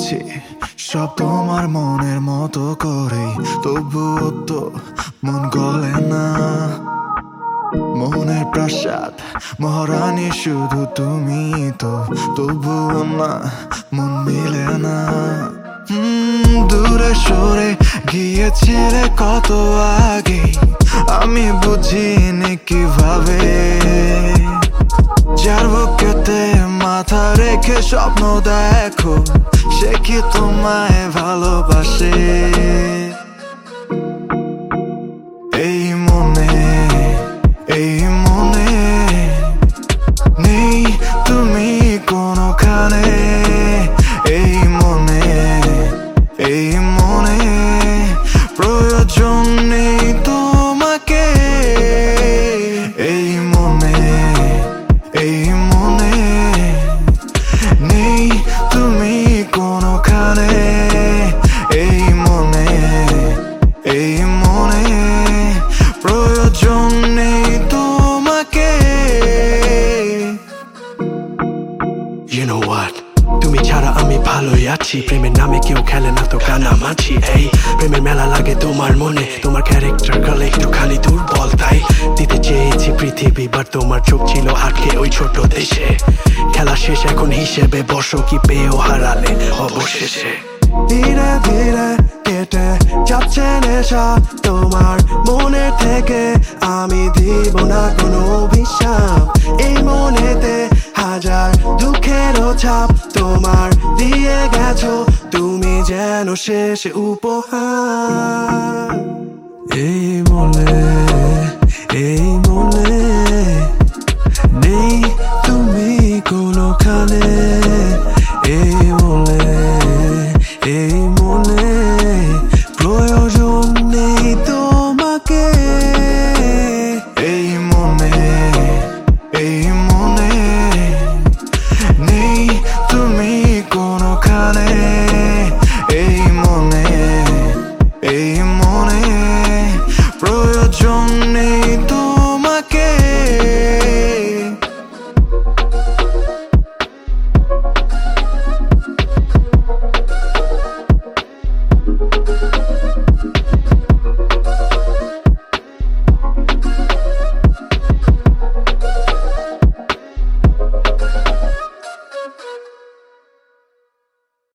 করছি সব তোমার মনের মতো করেই, তবুও তো মন গলে না। মনের প্রাসাদ মহারানী শুধু তুমি তো, তবুও না মন মিলে না। দূরে সরে গিয়েছিলে কত আগে, আমি বুঝিনি কিভাবে। যার বুকেতে মাথা রেখে স্বপ্ন দেখো, সে কি তোমায় ভালোবাসে? এই মনে নেই তুমি কোনোখানে। এই মনে প্রয়োজন নেই তোমাকে। এই মনে নেই তুমি কোনোখানে। এই মনে প্রয়োজন নেই তোমাকে। You know what? তুমি ছাড়া আমি ভালোই আছি, প্রেমের নামে কেউ খেলে না তো কানামাছি। এই প্রেমের মেলা লাগে তোমার মনে, তোমার ক্যারেক্টার কাল একটু খালি দুর্বল, তাই দিতে চেয়েছি পৃথিবী, বাট তোমার চোখ ছিল আটকে ওই ছোট দেশে। খেলা শেষ এখন হিসেবে বসো, কি পেয়েও হারালে অবশেষে। ধীরে ধীরে কেটে যাচ্ছে নেশা তোমার মনে থেকে, আমি দিব না কোনো অভিশাপ। এই মনেতে হাজার দুঃখেরও ছাপ তোমার দিয়ে গেছো, তুমি যেন শেষ উপহার। এই মনে